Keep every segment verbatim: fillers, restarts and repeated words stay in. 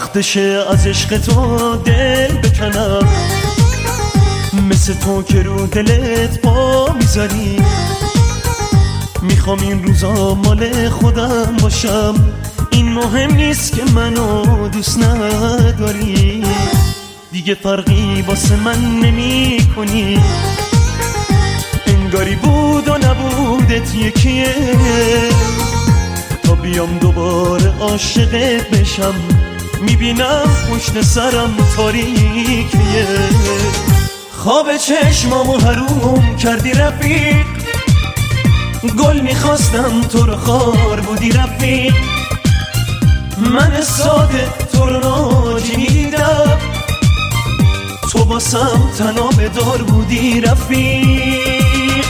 وقتشه از عشق تو دل بکنم، مثل تو که رو دلت پا میذاری. میخوام این روزا مال خودم باشم، این مهم نیست که منو دوست نداری. دیگه فرقی واسه من نمی کنی، انگاری بود و نبودت یکیه. تا بیام دوباره عاشقت بشم، میبینم پشت سرم تاریکیه. خواب چشمامو حروم کردی رفیق، گل میخواستم تو رو خار بودی رفیق. من ساده تو رو ناجی میدیدم، تو باسم تنها به دار بودی رفیق.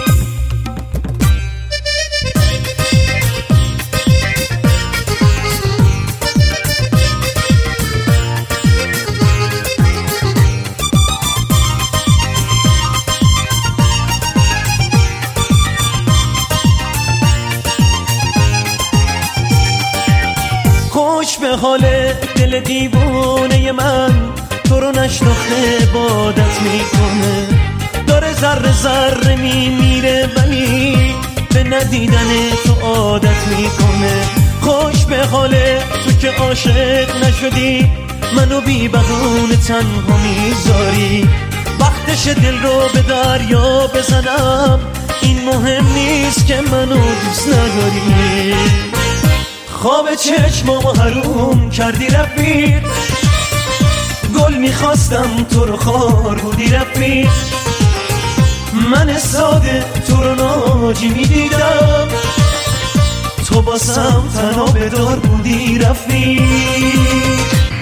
خوش به حال دل دیوونه من، تو رو نشناخته عبادت میکنه. داره ذره ذره میمیره ولی به ندیدن تو عادت میکنه. خوش به حال تو که عاشق نشدی، منو بی بهونه تنها میذاری. وقتش دل رو به دریا بزنم، این مهم نیست که منو دوست نداری. خواب چشمامو حروم کردی رفیق، گل میخواستم تو رو خار بودی رفیق. من ساده تو رو ناجی میدیدم، تو باسم تنها به دار بودی رفیق.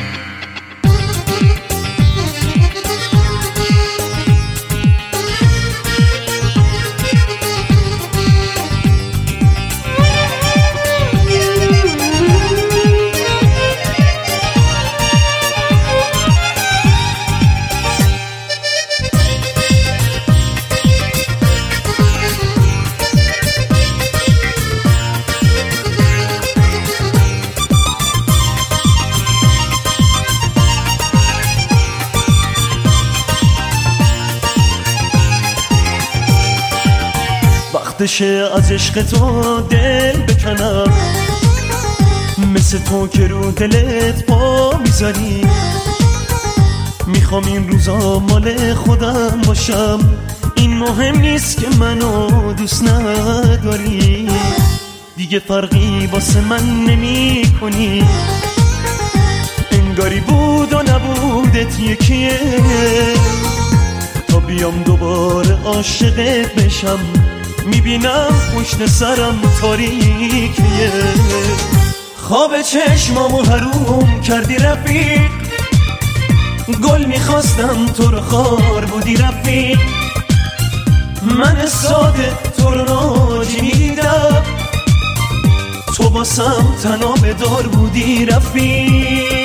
وقتشه از عشق تو دل بکنم، مثل تو که رو دلت پا میذاری. میخوام این روزا مال خودم باشم، این مهم نیست که منو دوست نداری. دیگه فرقی واسه من نمی کنی، انگاری بود و نبودت یکیه. تا بیام دوباره عاشقت بشم، میبینم پشت سرم تاریکیه. خواب چشمامو حروم کردی رفیق، گل میخواستم تو رو خار بودی رفیق. من ساده تو رو ناجی میدیدم، تو باسم تنها به دار بودی رفیق.